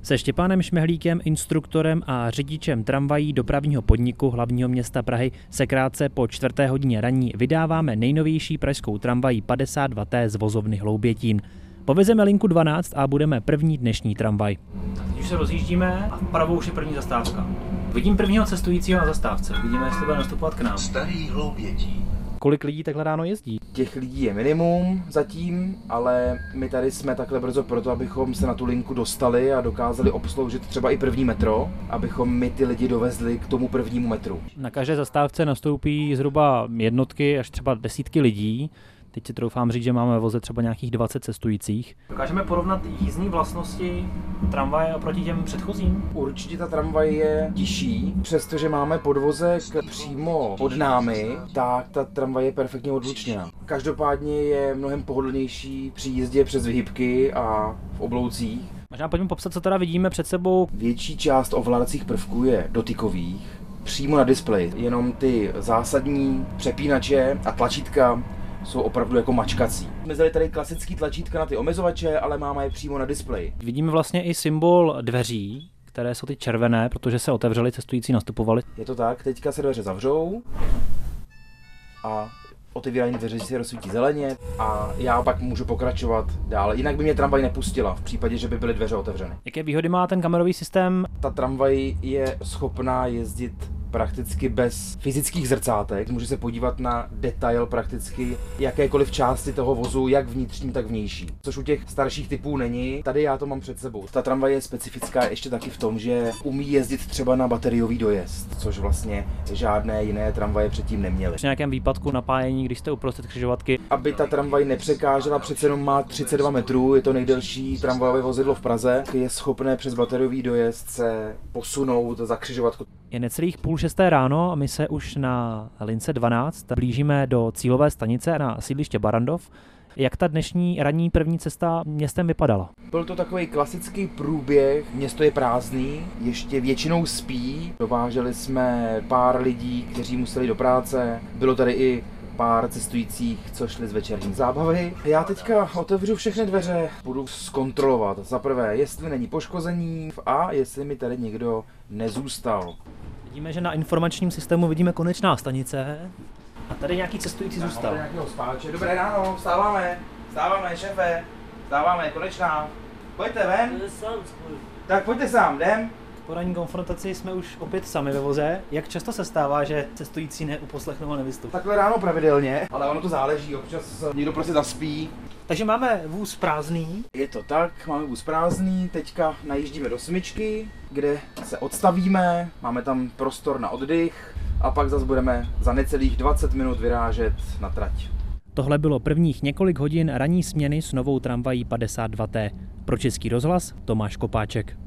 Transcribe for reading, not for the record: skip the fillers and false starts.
Se Štěpánem Šmehlíkem, instruktorem a řidičem tramvají dopravního podniku hlavního města Prahy se krátce po 4. hodině ranní vydáváme nejnovější pražskou tramvají 52T z vozovny Hloubětín. Povezeme linku 12 a budeme první dnešní tramvaj. Teď už se rozjíždíme a vpravo už je první zastávka. Vidím prvního cestujícího na zastávce. Vidíme, jestli bude nastupovat k nám. Starý Hloubětín. Kolik lidí takhle ráno jezdí? Těch lidí je minimum zatím, ale my tady jsme takhle brzo proto, abychom se na tu linku dostali a dokázali obsloužit třeba i první metro, abychom my ty lidi dovezli k tomu prvnímu metru. Na každé zastávce nastoupí zhruba jednotky až třeba desítky lidí. Teď si troufám říct, že máme ve voze třeba nějakých 20 cestujících. Dokážeme porovnat jízdní vlastnosti tramvaje oproti těm předchozím? Určitě ta tramvaj je tižší, přestože máme podvozek přímo pod námi, tak ta tramvaj je perfektně odlučněná. Každopádně je mnohem pohodlnější při jízdě přes vyhybky a v obloucích. Možná pojďme popsat, co teda vidíme před sebou. Větší část ovládacích prvků je dotykových, přímo na displeji. Jenom ty zásadní přepínače a tlačítka jsou opravdu jako mačkací. Jsme vzali tady klasický tlačítka na ty omezovače, ale máme je přímo na displeji. Vidíme vlastně i symbol dveří, které jsou ty červené, protože se otevřely, cestující nastupovali. Je to tak, teďka se dveře zavřou a otevírání dveře se rozsvítí zeleně a já pak můžu pokračovat dále. Jinak by mě tramvaj nepustila v případě, že by byly dveře otevřeny. Jaké výhody má ten kamerový systém? Ta tramvaj je schopná jezdit prakticky bez fyzických zrcátek. Může se podívat na detail prakticky jakékoliv části toho vozu, jak vnitřní, tak vnější. Což u těch starších typů není. Tady já to mám před sebou. Ta tramvaj je specifická ještě taky v tom, že umí jezdit třeba na bateriový dojezd, což vlastně žádné jiné tramvaje předtím neměly. Při nějakém výpadku napájení, když jste uprostřed křižovatky. Aby ta tramvaj nepřekážela, přece jenom má 32 metrů, je to nejdelší tramvajové vozidlo v Praze, je schopné přes bateriový dojezd se posunout za křižovatku. Je necelých 5:30 ráno a my se už na lince 12 blížíme do cílové stanice na sídliště Barrandov. Jak ta dnešní ranní první cesta městem vypadala? Byl to takový klasický průběh, město je prázdný, ještě většinou spí. Dováželi jsme pár lidí, kteří museli do práce, bylo tady i pár cestujících, co šli z večerní zábavy. Já teďka otevřu všechny dveře, budu zkontrolovat za prvé, jestli není poškození a jestli mi tady někdo nezůstal. Vidíme, že na informačním systému vidíme konečná stanice a tady nějaký cestující zůstal. Nějakého spáče. Dobré ráno, vstáváme, šéfe, vstáváme, konečná. Pojďte ven. Tak pojďte sám, jdem. Po ranní konfrontaci jsme už opět sami ve voze. Jak často se stává, že cestující neuposlechnou a nevystupují? Takhle ráno pravidelně, ale ono to záleží, občas někdo prostě zaspí. Takže máme vůz prázdný. Je to tak, máme vůz prázdný, teďka najíždíme do Smyčky, kde se odstavíme, máme tam prostor na oddych a pak zase budeme za necelých 20 minut vyrážet na trať. Tohle bylo prvních několik hodin ranní směny s novou tramvají 52T. Pro Český rozhlas Tomáš Kopáček.